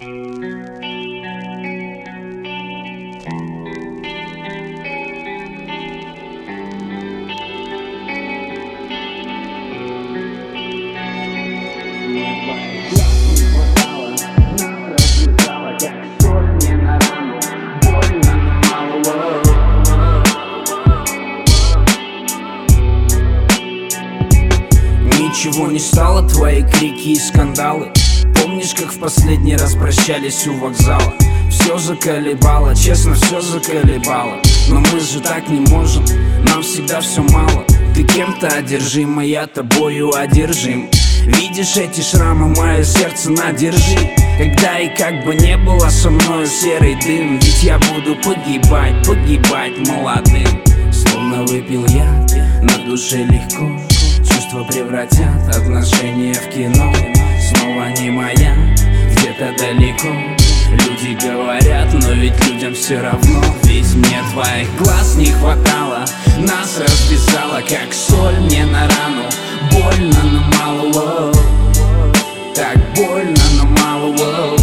Ничего не стало, твои крики и скандалы. Помнишь, как в последний раз прощались у вокзала? Все заколебало, честно, все заколебало. Но мы же так не можем, нам всегда все мало. Ты кем-то одержим, а я тобою одержим. Видишь эти шрамы, мое сердце надержи. Когда и как бы не было со мной серый дым, ведь я буду погибать, погибать молодым. Словно выпил я, на душе легко. Чувства превратят отношения в кино. Снова не моя, где-то далеко. Люди говорят, но ведь людям все равно. Ведь мне твоих глаз не хватало. Нас развязало, как соль мне на рану. Больно, но мало, воу. Так больно, но мало, воу.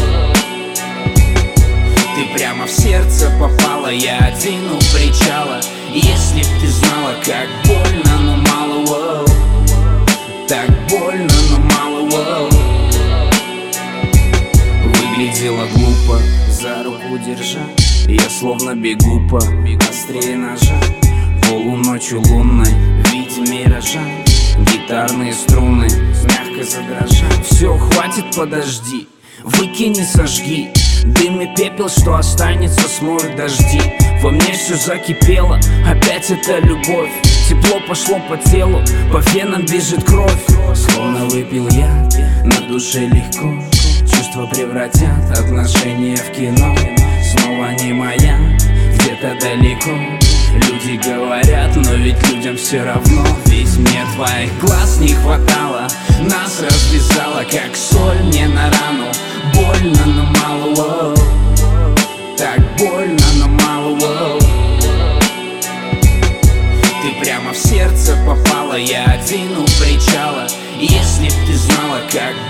Ты прямо в сердце попала, я один у причала. Если б ты знала, как больно, но мало, воу. Так больно, но мало, воу. Выглядела глупо, за руку держа. Я словно бегу по острее ножа. Полуночью лунной в виде миража. Гитарные струны мягко задрожат. Все, хватит, подожди, выкини, сожги. Дым и пепел, что останется, смоют дожди. Во мне все закипело, опять это любовь. Тепло пошло по телу, по венам бежит кровь. Словно выпил я, на душе легко. Чувства превратят отношения в кино. Снова не моя, где-то далеко. Люди говорят, но ведь людям все равно. Ведь мне твоих глаз не хватало. Нас развязало, как соль мне на рану. Больно, но мало, воу. Так больно, но мало, воу. Ты прямо в сердце попала, я один у причала. Если б ты знала, как